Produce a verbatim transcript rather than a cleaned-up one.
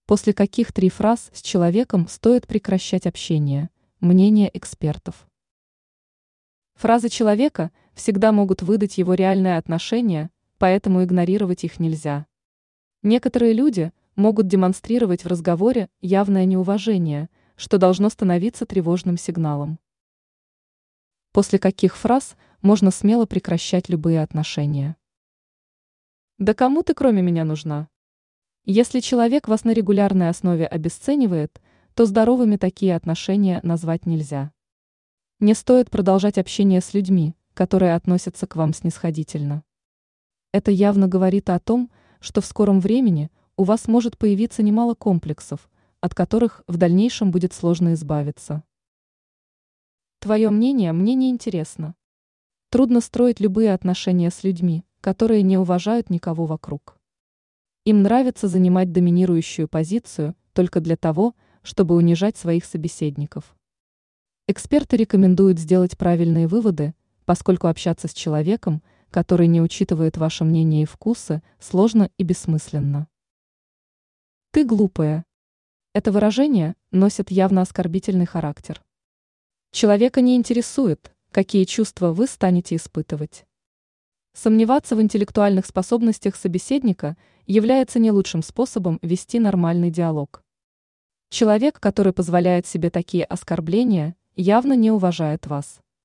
После каких три фраз с человеком стоит прекращать общение? Мнение экспертов. Фразы человека всегда могут выдать его реальное отношение, поэтому игнорировать их нельзя. Некоторые люди могут демонстрировать в разговоре явное неуважение, что должно становиться тревожным сигналом. После каких фраз можно смело прекращать любые отношения? Да кому ты кроме меня нужна? Если человек вас на регулярной основе обесценивает, то здоровыми такие отношения назвать нельзя. Не стоит продолжать общение с людьми, которые относятся к вам снисходительно. Это явно говорит о том, что в скором времени у вас может появиться немало комплексов, от которых в дальнейшем будет сложно избавиться. Твое мнение мне не интересно. Трудно строить любые отношения с людьми, которые не уважают никого вокруг. Им нравится занимать доминирующую позицию только для того, чтобы унижать своих собеседников. Эксперты рекомендуют сделать правильные выводы, поскольку общаться с человеком, который не учитывает ваше мнение и вкусы, сложно и бессмысленно. Ты глупая. Это выражение носит явно оскорбительный характер. Человека не интересует, какие чувства вы станете испытывать. Сомневаться в интеллектуальных способностях собеседника является не лучшим способом вести нормальный диалог. Человек, который позволяет себе такие оскорбления, явно не уважает вас.